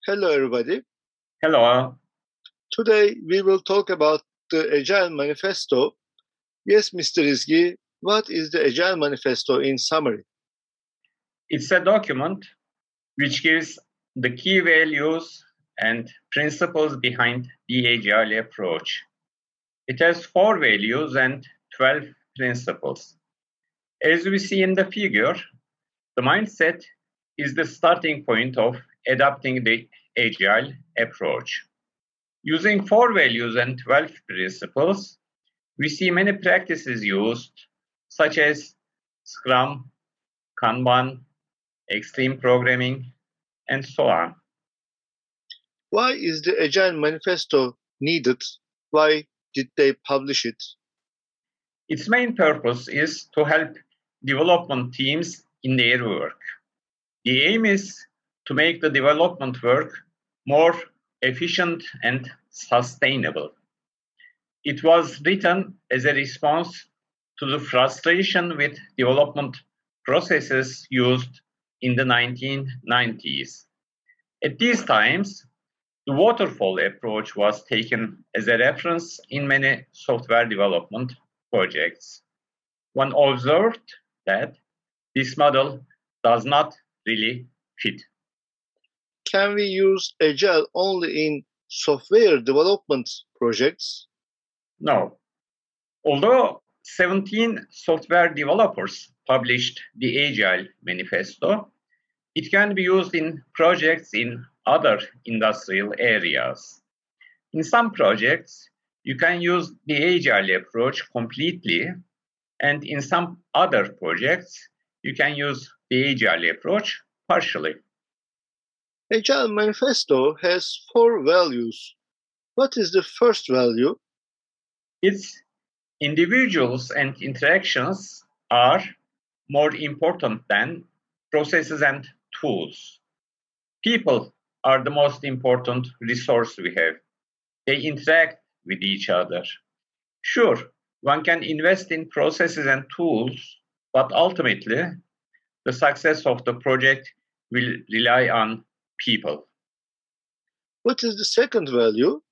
Hello, everybody. Hello. Today we will talk about the Agile Manifesto. Yes, Mr. Izgi, what is the Agile Manifesto in summary? It's a document which gives the key values and principles behind the Agile approach. It has 4 values and 12 principles. As we see in the figure, the mindset is the starting point of adopting the Agile approach. Using 4 values and 12 principles, we see many practices used, such as Scrum, Kanban, extreme programming, and so on. Why is the Agile Manifesto needed? Why did they publish it? Its main purpose is to help development teams in their work. The aim is to make the development work more efficient and sustainable. It was written as a response to the frustration with development processes used in the 1990s. At these times, the waterfall approach was taken as a reference in many software development projects. One observed that this model does not really fit. Can we use Agile only in software development projects? No. Although 17 software developers published the Agile Manifesto, it can be used in projects in other industrial areas. In some projects, you can use the Agile approach completely, and in some other projects, you can use the Agile approach partially. Agile Manifesto has 4 values. What is the first value? Its individuals and interactions are more important than processes and tools. People are the most important resource we have. They interact with each other. Sure, one can invest in processes and tools, but ultimately, the success of the project will rely on people. What is the second value?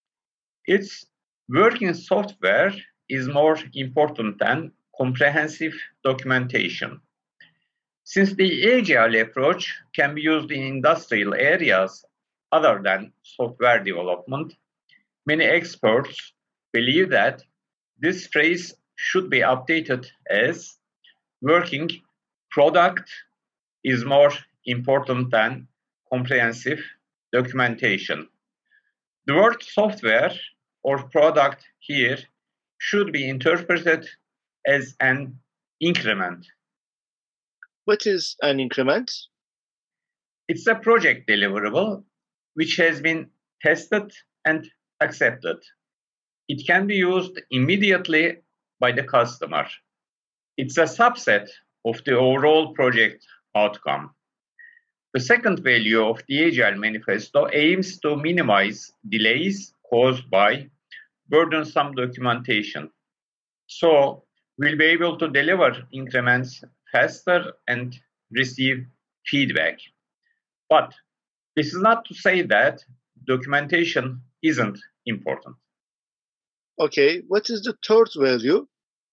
Its working software is more important than comprehensive documentation. Since the Agile approach can be used in industrial areas other than software development, many experts believe that this phrase should be updated as working product is more important than comprehensive documentation. The word software or product here should be interpreted as an increment. What is an increment? It's a project deliverable which has been tested and accepted. It can be used immediately by the customer. It's a subset of the overall project outcome. The second value of the Agile Manifesto aims to minimize delays caused by burdensome documentation. So we'll be able to deliver increments faster and receive feedback. But this is not to say that documentation isn't important. Okay, what is the third value?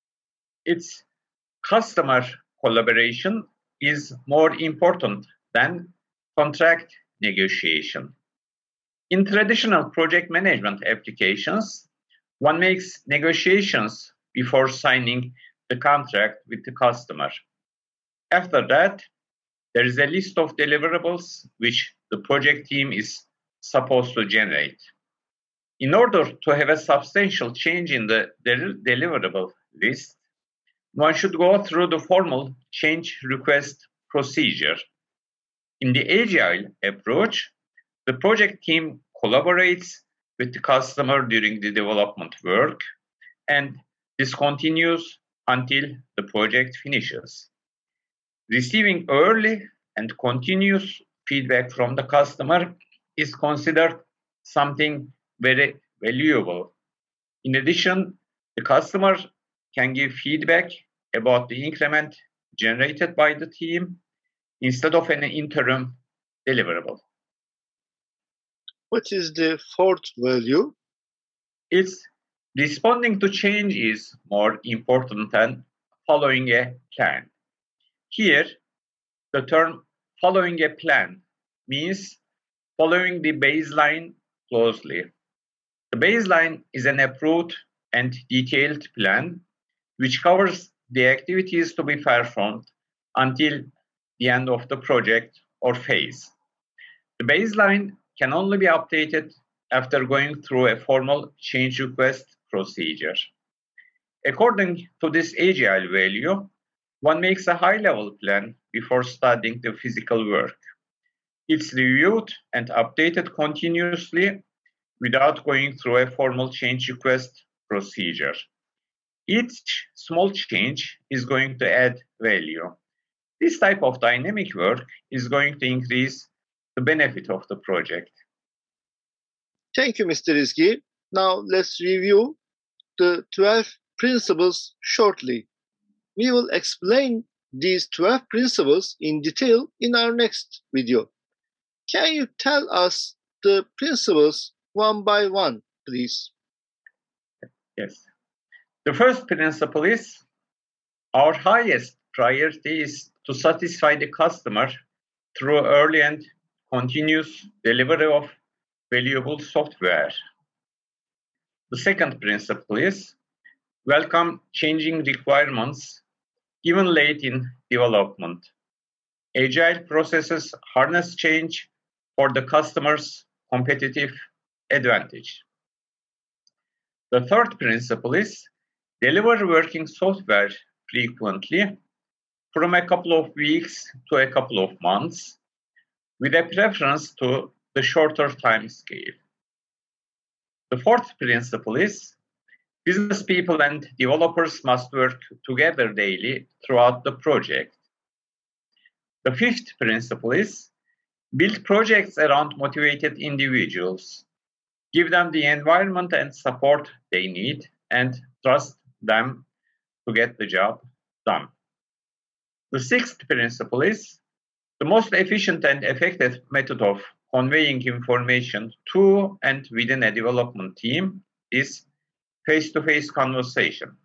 Its customer collaboration is more important than contract negotiation. In traditional project management applications, one makes negotiations before signing the contract with the customer. After that, there is a list of deliverables which the project team is supposed to generate. In order to have a substantial change in the deliverable list, one should go through the formal change request procedure. In the Agile approach, the project team collaborates with the customer during the development work, and this continues until the project finishes. Receiving early and continuous feedback from the customer is considered something very valuable. In addition, the customer can give feedback about the increment generated by the team instead of an interim deliverable. What is the fourth value? It's responding to change is more important than following a plan. Here, the term following a plan means following the baseline closely. The baseline is an approved and detailed plan which covers the activities to be performed until the end of the project or phase. The baseline can only be updated after going through a formal change request procedure. According to this agile value, one makes a high-level plan before starting the physical work. It's reviewed and updated continuously without going through a formal change request procedure. Each small change is going to add value. This type of dynamic work is going to increase the benefit of the project. Thank you, Mr. Izgi. Now let's review the 12 principles shortly. We will explain these 12 principles in detail in our next video. Can you tell us the principles one by one, please? Yes. The first principle is our highest priority is to satisfy the customer through early and continuous delivery of valuable software. The second principle is welcome changing requirements even late in development. Agile processes harness change for the customer's competitive advantage. The third principle is deliver working software frequently, from a couple of weeks to a couple of months, with a preference to the shorter time scale. The fourth principle is business people and developers must work together daily throughout the project. The fifth principle is build projects around motivated individuals. Give them the environment and support they need and trust them to get the job done. The sixth principle is the most efficient and effective method of conveying information to and within a development team is face-to-face conversation.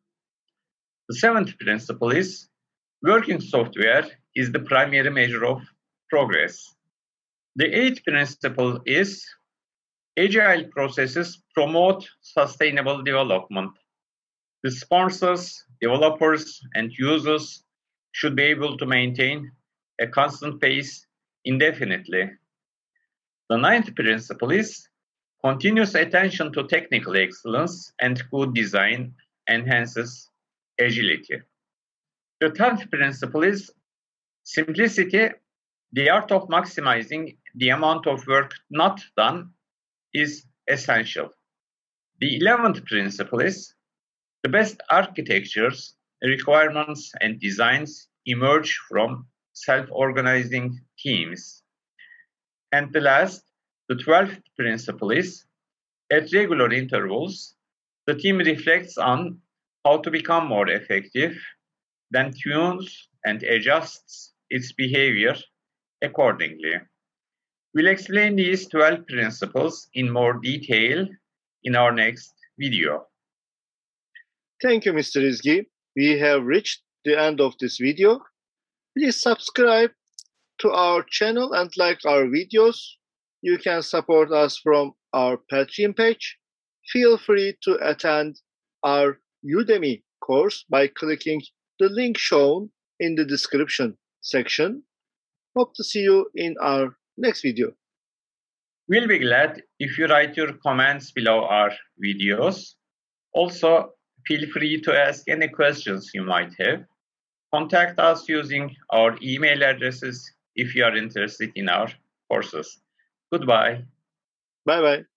The seventh principle is working software is the primary measure of progress. The eighth principle is agile processes promote sustainable development. The sponsors, developers, and users should be able to maintain a constant pace indefinitely. The ninth principle is continuous attention to technical excellence and good design enhances agility. The 10th principle is simplicity. The art of maximizing the amount of work not done is essential. The 11th principle is the best architectures, requirements, and designs emerge from self-organizing teams. And the last, the 12th principle is at regular intervals, the team reflects on how to become more effective, then tunes and adjusts its behavior accordingly. We'll explain these 12 principles in more detail in our next video. Thank you, Mr. Izgi. We have reached the end of this video. Please subscribe to our channel and like our videos. You can support us from our Patreon page. Feel free to attend our Udemy course by clicking the link shown in the description section. Hope to see you in our next video. We'll be glad if you write your comments below our videos. Also, feel free to ask any questions you might have. Contact us using our email addresses if you are interested in our courses. Goodbye. Bye-bye.